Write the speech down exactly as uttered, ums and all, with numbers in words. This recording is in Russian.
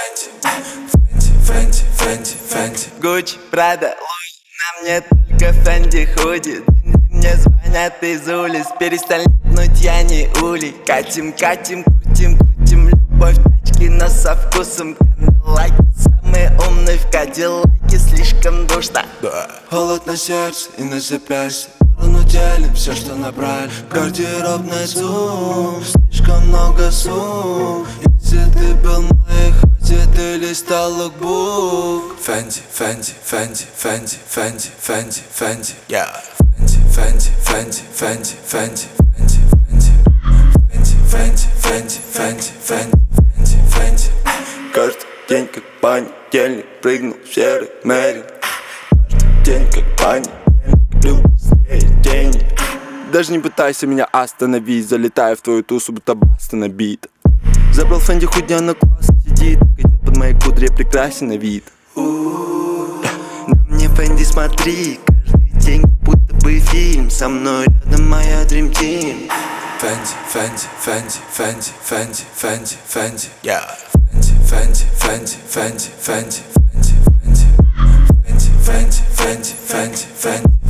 Фэнти, Фэнти, Фэнти, Фэнти. Гуччи, Прада, Луи, на мне только Фэнди худи. Мне звонят из улиц, перестань липнуть, я не улей. Катим, катим, крутим, крутим, любовь тачки, но со вкусом кандалаки. Самые умные в кадиллаке, слишком душно. Холод на сердце и на запястье, но делим все, что набрали. Гардеробный зум, слишком много сумм. Если ты был моей ходе, ты листал лукбук. Фэнти, Фэнти, Фэнти, Фэнти, Фэнти, Фэнти, Фэнти, yeah. Фэнти, Фэнти, Фэнти, Фэнти, Фэнти, Фэнти, Фэнти, Фэнти, Фэнти, Фэнти, Фэнти, Фэнти. Каждый день как понедельник, прыгнул в серый мерин. Каждый день как понедельник, люблю быстрее денег. Даже не пытайся меня остановить, залетаю в твою тусу, будто баста набита. Забрал Фэнди худи, она классно сидит, идет под моей кудре, прекрасен на вид. На мне Фэнди смотри, каждый день как будто бы фильм. Со мной рядом моя Dream Team. Фэнди, Фэнди, Фэнди, Фэнди, Фэнди, Фэнди, Фэнди, yeah. Фэнди, Фэнди, Фэнди, Фэнди, Фэнди, Фэнди, Фэнди, Фэнди, Фэнди, Фэнди, Фэнди, Фэнди.